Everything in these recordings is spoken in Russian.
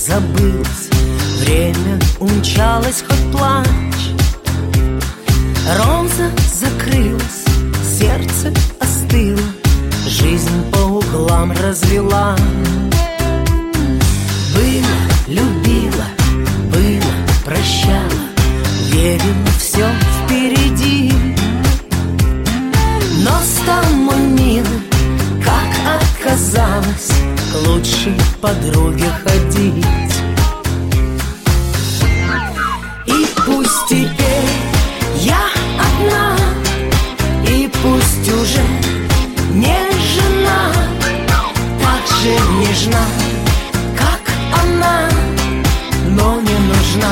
забылось, время умчалось, хоть плачь. Роза закрылась, сердце остыло, жизнь по углам развела. Было, любила, было, прощала, верила, все впереди. Но стал мой милый, как оказалось, к лучшей подруге ходить. И пусть теперь я одна, и пусть уже не жена, так же нежна, как она, но не нужна.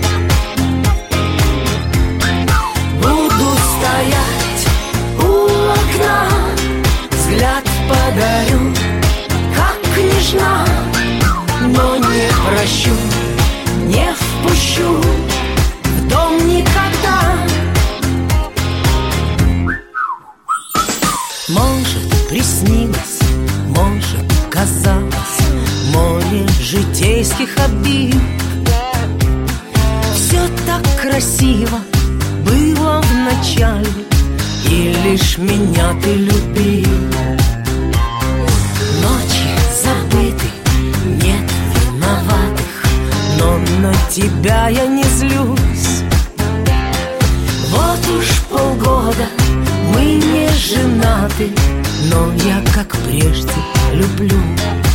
Буду стоять у окна, взгляд подарю, как княжна, но не прощу, не впущу в дом никогда. Может, приснилось, может, казалось, море житейских обид. Все так красиво было в начале, и лишь меня ты любил. Ночи забыты, нет виноватых, но на тебя я не злюсь. Вот уж полгода мы не женаты, но я, как прежде, люблю.